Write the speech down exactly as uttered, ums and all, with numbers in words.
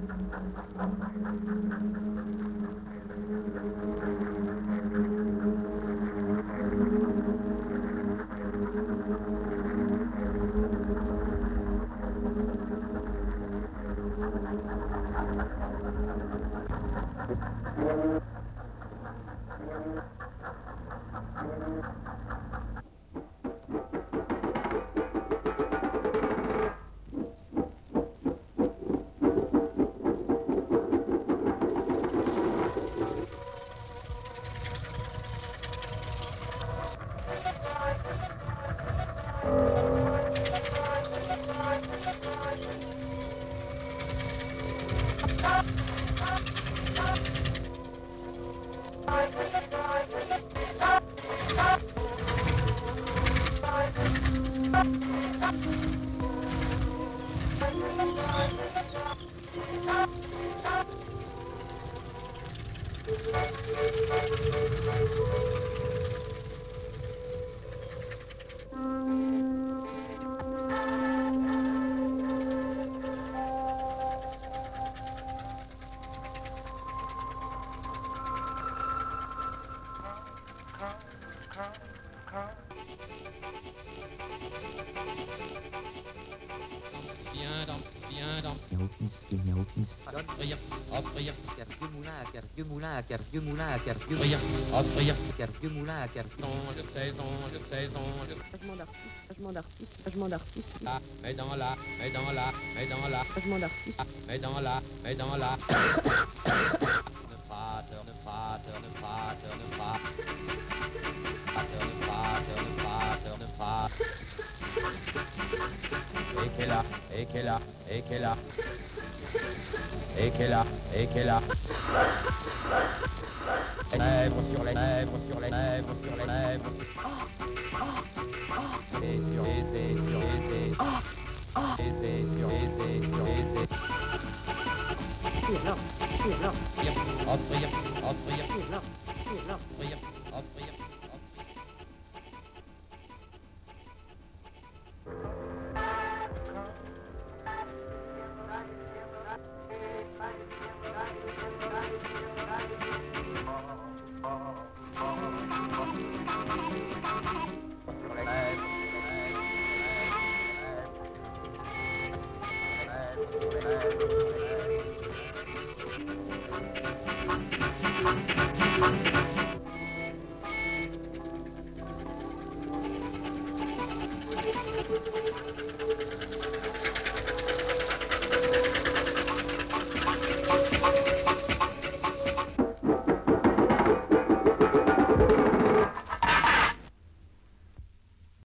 Viens dans, viens dans. Il n'y a aucune, il n'y a aucune. Offrir, offrir. Car vieux moulin à car vieux moulin à car vieux moulin à car vieux Offrir, offrir. car vieux moulin à car Saison, je saison, je saison, je Changement d'artiste, changement d'artiste, changement d'artiste, la, mais dans la, mais dans la, mais dans la, changement d'artiste. mais dans la, mais dans la. Ne vater, ne vater, ne vater, ne vater. Vater, ne vater, ne vater, ne vater. Et qu'elle a, et qu'elle a, et qu'elle a. Et qu'elle a, et qu'elle a. Les lèvres sur les lèvres, sur les lèvres, sur les lèvres. Et sur les et sur les et. Et sur les et sur les et. Qui est là? Qui est là? Offrir, offrir, Qui est là? Qui est là? offrir, offrir.